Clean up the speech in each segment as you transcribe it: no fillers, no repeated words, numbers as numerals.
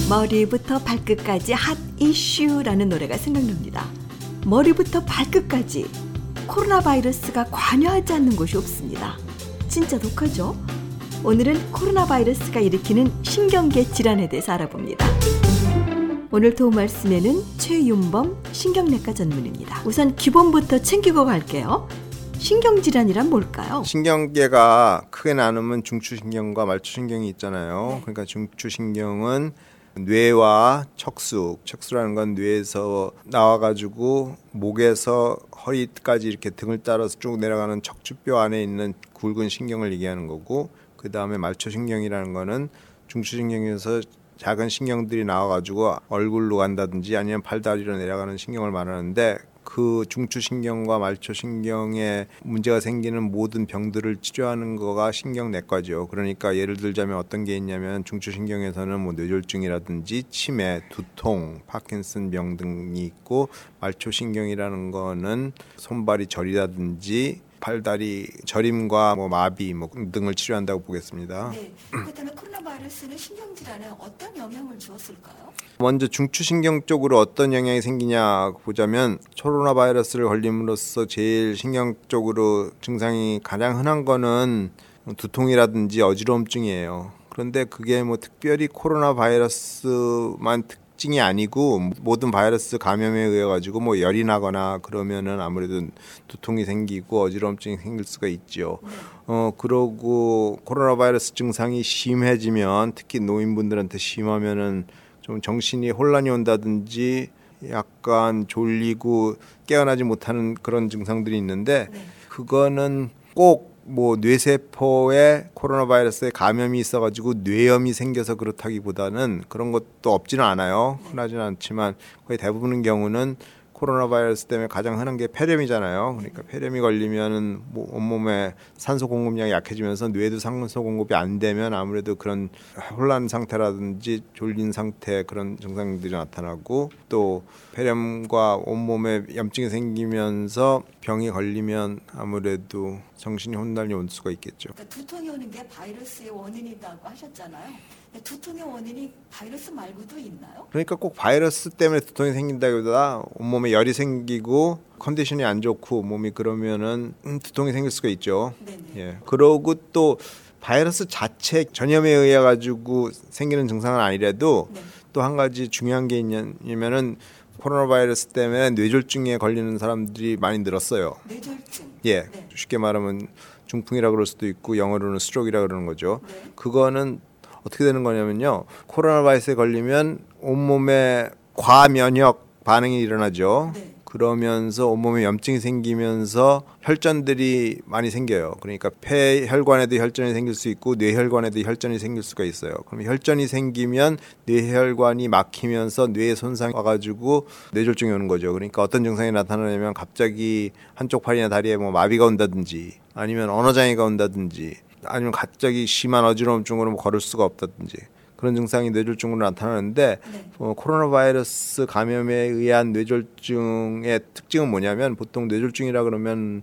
머리부터 발끝까지 핫 이슈라는 노래가 생각납니다. 머리부터 발끝까지 코로나 바이러스가 관여하지 않는 곳이 없습니다. 진짜 독하죠? 오늘은 코로나 바이러스가 일으키는 신경계 질환에 대해서 알아봅니다. 오늘 도움 말씀에는 최윤범 신경내과 전문의입니다. 우선 기본부터 챙기고 갈게요. 신경질환이란 뭘까요? 신경계가 크게 나누면 중추신경과 말초신경이 있잖아요. 네. 그러니까 중추신경은 뇌와 척수라는 건 뇌에서 나와가지고 목에서 허리까지 이렇게 등을 따라서 쭉 내려가는 척추뼈 안에 있는 굵은 신경을 얘기하는 거고, 그 다음에 말초신경이라는 거는 중추신경에서 작은 신경들이 나와가지고 얼굴로 간다든지 아니면 팔다리로 내려가는 신경을 말하는데, 그 중추신경과 말초신경에 문제가 생기는 모든 병들을 치료하는 거가 신경내과죠. 그러니까 예를 들자면 어떤 게 있냐면 중추신경에서는 뭐 뇌졸중이라든지 치매, 두통, 파킨슨병 등이 있고, 말초신경이라는 거는 손발이 저리다든지 팔다리 저림과 뭐 마비 등을 치료한다고 보겠습니다. 네. 그렇다면 코로나 바이러스는 신경질환에 어떤 영향을 주었을까요? 먼저 중추신경 쪽으로 어떤 영향이 생기냐 보자면, 코로나 바이러스를 걸림으로써 제일 신경 쪽으로 증상이 가장 흔한 거는 두통이라든지 어지러움증이에요. 그런데 그게 뭐 특별히 코로나 바이러스만 특징이 아니고 모든 바이러스 감염에 의해 가지고 뭐 열이 나거나 그러면은 아무래도 두통이 생기고 어지러움증이 생길 수가 있죠. 그러고 코로나 바이러스 증상이 심해지면, 특히 노인분들한테 심하면은 좀 정신이 혼란이 온다든지 약간 졸리고 깨어나지 못하는 그런 증상들이 있는데, 그거는 꼭 뭐 뇌세포에 코로나 바이러스에 감염이 있어가지고 뇌염이 생겨서 그렇다기보다는 그런 것도 없지는 않아요. 흔하지는 않지만 거의 대부분의 경우는 코로나 바이러스 때문에 가장 흔한 게 폐렴이잖아요. 그러니까 폐렴이 걸리면은 뭐 온몸에 산소 공급량이 약해지면서 뇌도 산소 공급이 안 되면 아무래도 그런 혼란 상태라든지 졸린 상태, 그런 증상들이 나타나고, 또 폐렴과 온몸에 염증이 생기면서 병이 걸리면 아무래도 정신이 혼란이 올 수가 있겠죠. 그러니까 두통이 오는 게 바이러스의 원인이라고 하셨잖아요. 두통의 원인이 바이러스 말고도 있나요? 그러니까 꼭 바이러스 때문에 두통이 생긴다기보다 온몸에 열이 생기고 컨디션이 안 좋고 몸이 그러면은 두통이 생길 수가 있죠. 네네. 예. 그러고 또 바이러스 자체 전염에 의해 가지고 생기는 증상은 아니라도 또 한 가지 중요한 게 있냐면은 코로나 바이러스 때문에 뇌졸중에 걸리는 사람들이 많이 늘었어요. 뇌졸중. 예. 네. 쉽게 말하면 중풍이라 그럴 수도 있고 영어로는 스트로크이라 그러는 거죠. 네. 그거는 어떻게 되는 거냐면요, 코로나 바이러스에 걸리면 온몸에 과면역 반응이 일어나죠. 네. 그러면서 온몸에 염증이 생기면서 혈전들이 많이 생겨요. 그러니까 폐혈관에도 혈전이 생길 수 있고 뇌혈관에도 혈전이 생길 수가 있어요. 그럼 혈전이 생기면 뇌혈관이 막히면서 뇌에 손상이 와가지고 뇌졸중이 오는 거죠. 그러니까 어떤 증상이 나타나냐면 갑자기 한쪽 팔이나 다리에 뭐 마비가 온다든지, 아니면 언어장애가 온다든지, 아니면 갑자기 심한 어지러움증으로 걸을 수가 없다든지, 그런 증상이 뇌졸중으로 나타나는데, 코로나 바이러스 감염에 의한 뇌졸중의 특징은 뭐냐면, 보통 뇌졸중이라 그러면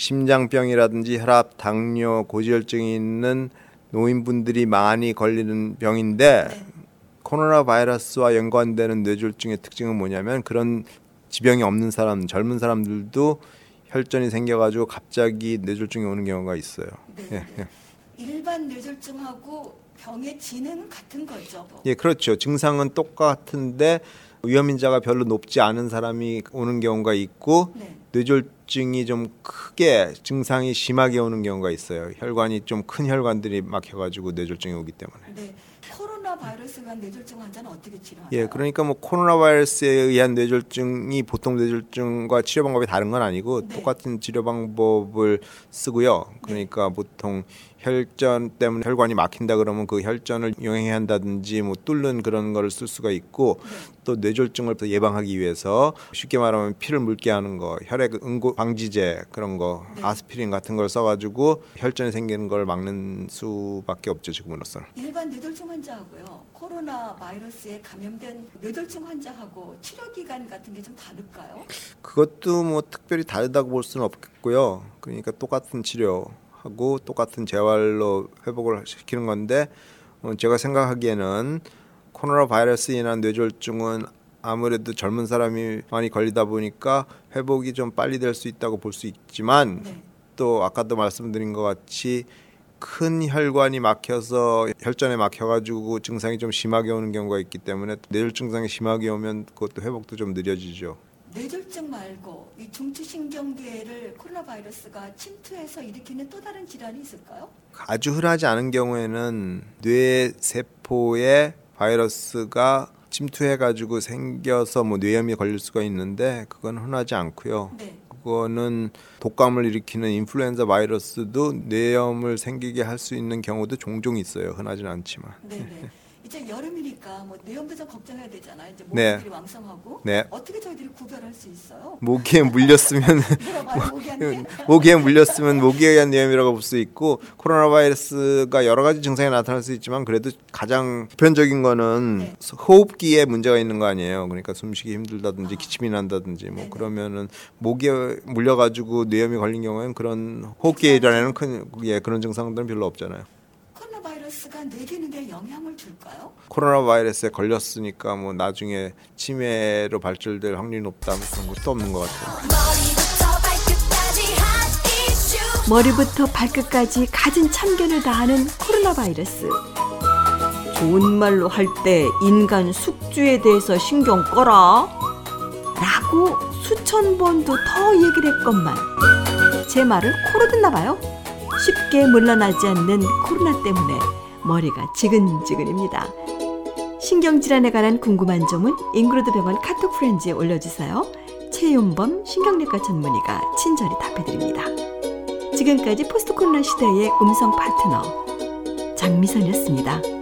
심장병이라든지 혈압, 당뇨, 고지혈증이 있는 노인분들이 많이 걸리는 병인데, 코로나 바이러스와 연관되는 뇌졸중의 특징은 뭐냐면, 그런 지병이 없는 사람, 젊은 사람들도 혈전이 생겨가지고 갑자기 뇌졸중이 오는 경우가 있어요. 예, 예. 일반 뇌졸중하고 병의 진은 같은 거죠? 예, 그렇죠. 증상은 똑같은데 위험인자가 별로 높지 않은 사람이 오는 경우가 있고, 뇌졸중이 좀 크게 증상이 심하게 오는 경우가 있어요. 혈관이 좀 큰 혈관들이 막혀가지고 뇌졸중이 오기 때문에. 네. 코로나 바이러스가 뇌졸중 환자는 어떻게 치료하나요? 예, 그러니까 뭐 코로나 바이러스에 의한 뇌졸중이 보통 뇌졸중과 치료 방법이 다른 건 아니고 똑같은 치료 방법을 쓰고요. 그러니까 보통 혈전 때문에 혈관이 막힌다 그러면 그 혈전을 용해야 한다든지 뭐 뚫는 그런 거를 쓸 수가 있고, 또 뇌졸중을 예방하기 위해서 쉽게 말하면 피를 묽게 하는 거, 혈액 응고 방지제 그런 거, 아스피린 같은 걸 써가지고 혈전이 생기는 걸 막는 수밖에 없죠, 지금으로서는. 일반 뇌졸중 환자하고요, 코로나 바이러스에 감염된 뇌졸중 환자하고 치료 기간 같은 게 좀 다를까요? 그것도 뭐 특별히 다르다고 볼 수는 없겠고요. 그러니까 똑같은 치료하고 똑같은 재활로 회복을 시키는 건데, 제가 생각하기에는 코로나 바이러스에 인한 뇌졸중은 아무래도 젊은 사람이 많이 걸리다 보니까 회복이 좀 빨리 될 수 있다고 볼 수 있지만 네. 또 아까도 말씀드린 것 같이 큰 혈관이 막혀서 혈전에 막혀가지고 증상이 좀 심하게 오는 경우가 있기 때문에 뇌졸중 증상이 심하게 오면 그것도 회복도 좀 느려지죠. 뇌졸중 말고 이 중추신경계를 코로나 바이러스가 침투해서 일으키는 또 다른 질환이 있을까요? 아주 흔하지 않은 경우에는 뇌 세포에 바이러스가 침투해가지고 생겨서 뭐 뇌염이 걸릴 수가 있는데 그건 흔하지 않고요. 네. 그거는 독감을 일으키는 인플루엔자 바이러스도 뇌염을 생기게 할 수 있는 경우도 종종 있어요. 흔하지는 않지만. 네네. 이제 여름이니까 뭐 뇌염도 좀 걱정해야 되잖아요. 이제 네. 모기들이 왕성하고. 네. 어떻게 저희들이 구별할 수 있어요? 모기에 물렸으면 물어봐요, 모기한테. 모기에 물렸으면 모기에 의한 뇌염이라고 볼 수 있고 코로나 바이러스가 여러 가지 증상이 나타날 수 있지만 그래도 가장 보편적인 거는 네. 호흡기에 문제가 있는 거 아니에요. 그러니까 숨쉬기 힘들다든지 기침이 난다든지 뭐 네네. 그러면은 모기에 물려가지고 뇌염이 걸린 경우에는 그런 호흡기에 일어나는 그런 증상들은 별로 없잖아요. 코로나 바이러스가 뇌 기능에 영향을 줄까요? 코로나 바이러스에 걸렸으니까 뭐 나중에 치매로 발전될 확률이 높다 뭐 그런 것도 없는 것 같아요. 머리부터 발끝까지 가진 참견을 다하는 코로나 바이러스. 좋은 말로 할 때 인간 숙주에 대해서 신경 꺼라 라고 수천 번도 더 얘기를 했건만 제 말을 코로 듣나 봐요. 쉽게 물러나지 않는 코로나 때문에 머리가 지근지근입니다. 신경질환에 관한 궁금한 점은 잉그로드 병원 카톡 프렌즈에 올려주세요. 최윤범 신경내과 전문의가 친절히 답해드립니다. 지금까지 포스트 코로나 시대의 음성 파트너 장미선이었습니다.